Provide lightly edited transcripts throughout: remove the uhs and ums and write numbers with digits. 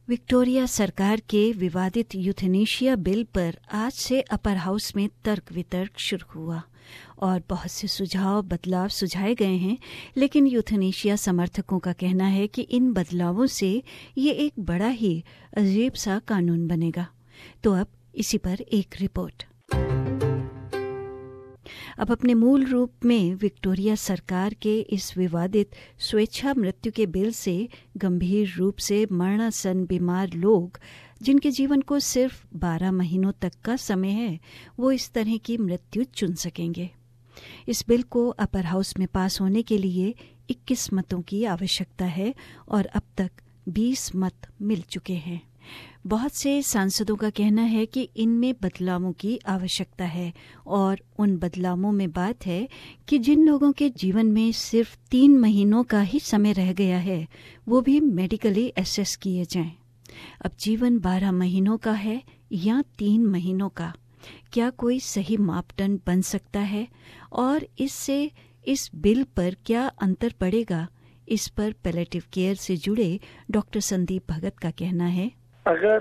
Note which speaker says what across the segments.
Speaker 1: Victoria सरकार के विवादित यूथनेशिया बिल पर आज से अपर हाउस में तर्क वितर्क शुरू हुआ और बहुत से सुझाव बदलाव सुझाए गए हैं, लेकिन यूथनेशिया समर्थकों का कहना है कि इन बदलावों से ये एक बड़ा ही अजीब सा कानून बनेगा। तो अब इसी पर एक रिपोर्ट। अब अपने मूल रूप में विक्टोरिया सरकार के इस विवादित स्वेच्छा मृत्यु के बिल से गंभीर रूप से मरणासन बीमार लोग, जिनके जीवन को सिर्फ 12 महीनों तक का समय है, वो इस तरह की मृत्यु चुन सकेंगे। इस बिल को अपर हाउस में पास होने के लिए 21 मतों की आवश्यकता है और अब तक 20 मत मिल चुके हैं। बहुत से सांसदों का कहना है कि इनमें बदलावों की आवश्यकता है और उन बदलावों में बात है कि जिन लोगों के जीवन में सिर्फ 3 महीनों का ही समय रह गया है, वो भी मेडिकली एसेस किए जाएं। अब जीवन 12 महीनों का है या 3 महीनों का, क्या कोई सही मापदंड बन सकता है और इससे इस बिल पर क्या अंतर पड़ेगा? इस पर पैलेटिव केयर से जुड़े डॉक्टर संदीप भगत का कहना है,
Speaker 2: अगर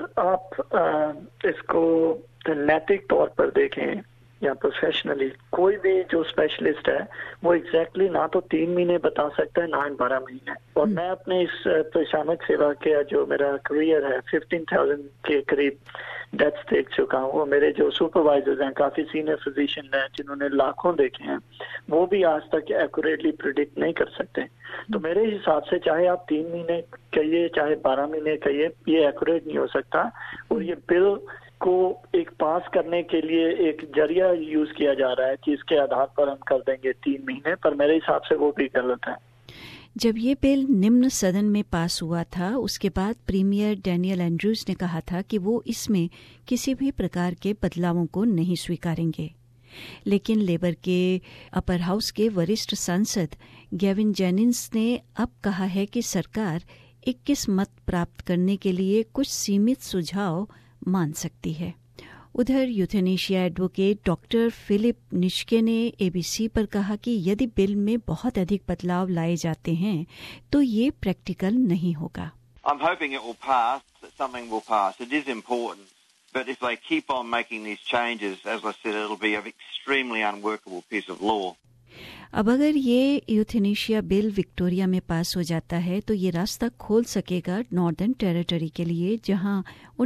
Speaker 2: आप इसको नैतिक तौर पर देखें या प्रोफेशनली, कोई भी जो स्पेशलिस्ट है वो एग्जैक्टली ना तो 3 महीने बता सकता है ना 12 महीने। और मैं अपने इस प्रशासनिक सेवा के जो मेरा करियर है 15,000 के करीब डेथ्स देख चुका हूँ। वो मेरे जो सुपरवाइजर्स हैं, काफी सीनियर फिजिशियन हैं जिन्होंने लाखों देखे हैं, वो भी आज तक एक्यूरेटली प्रिडिक्ट नहीं कर सकते। तो मेरे हिसाब से चाहे आप 3 महीने कहिए चाहे 12 महीने कहिए, ये एक्यूरेट नहीं हो सकता। और ये बिल को एक पास करने के लिए एक जरिया यूज किया जा रहा है कि इसके आधार पर हम कर देंगे 3 महीने, पर मेरे हिसाब से वो भी गलत है।
Speaker 1: जब ये बिल निम्न सदन में पास हुआ था, उसके बाद प्रीमियर डैनियल एंड्रूज ने कहा था कि वो इसमें किसी भी प्रकार के बदलावों को नहीं स्वीकारेंगे। लेकिन लेबर के अपर हाउस के वरिष्ठ सांसद गेविन जेनिंग्स ने अब कहा है कि सरकार 21 मत प्राप्त करने के लिए कुछ सीमित सुझाव मान सकती है। उधर euthanasia advocate doctor Philip Nitschke ने एबीसी पर कहा कि यदि बिल में बहुत अधिक बदलाव लाए जाते हैं तो ये प्रैक्टिकल नहीं होगा।
Speaker 3: I'm hoping it will pass, that something will pass. It is important, but if they keep on making these changes, as I said, it'll be an extremely unworkable piece of law.
Speaker 1: अब अगर ये euthanasia bill Victoria में पास हो जाता है तो ये रास्ता खोल सकेगा नॉर्दर्न टेरिटरी के लिए, जहां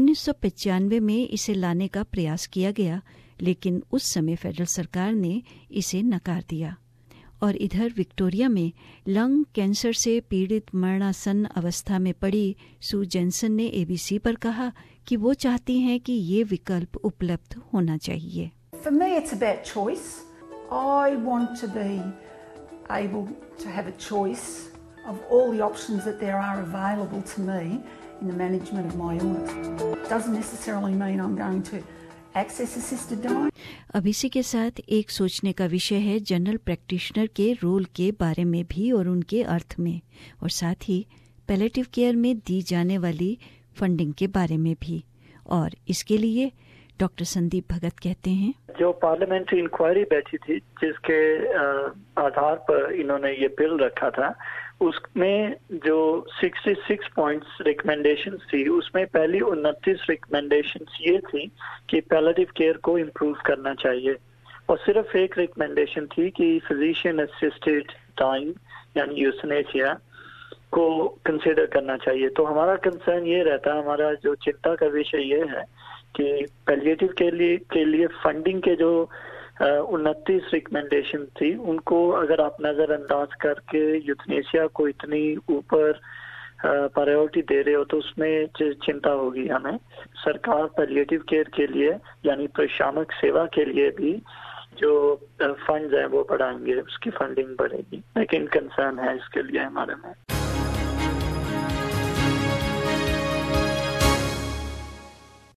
Speaker 1: 1995 में इसे लाने का प्रयास किया गया, लेकिन उस समय फेडरल सरकार ने इसे नकार दिया। और इधर विक्टोरिया में लंग कैंसर से पीड़ित मरणासन अवस्था में पड़ी सू जेनसन ने एबीसी पर कहा कि वो चाहती हैं कि ये विकल्प उपलब्ध होना चाहिए।
Speaker 4: For me, it's about choice. I want to be able to have a choice of all the options that there are available to me in the management of my illness. It doesn't necessarily mean I'm going to access assisted dying.
Speaker 1: अब इसी के साथ एक सोचने का विषय है general practitioner के रोल के बारे में भी और उनके अर्थ में, और साथ ही पैलेटिव केयर में दी जाने वाली फंडिंग के बारे में भी। और इसके लिए डॉक्टर संदीप भगत कहते हैं,
Speaker 2: जो पार्लियामेंट्री इंक्वायरी बैठी थी जिसके आधार पर इन्होंने ये बिल रखा था, उसमें जो 66 पॉइंट्स रिकमेंडेशंस थी, उसमें पहली 29 रिकमेंडेशंस ये थी कि पैलेटिव केयर को इम्प्रूव करना चाहिए, और सिर्फ एक रिकमेंडेशन थी कि फिजिशियन असिस्टेड डाइंग यानी यूथनेशिया को कंसिडर करना चाहिए। तो हमारा कंसर्न ये रहता है, हमारा जो चिंता का विषय ये है कि पैलिएटिव के लिए फंडिंग के जो 29 रिकमेंडेशन थी, उनको अगर आप नजरअंदाज करके यूथनेशिया को इतनी ऊपर प्रायोरिटी दे रहे हो तो उसमें चिंता होगी हमें। सरकार पैलिएटिव केयर के लिए यानी प्रशासनिक सेवा के लिए भी जो फंड्स हैं वो बढ़ाएंगे, उसकी फंडिंग बढ़ेगी, लेकिन कंसर्न है इसके लिए हमारे में।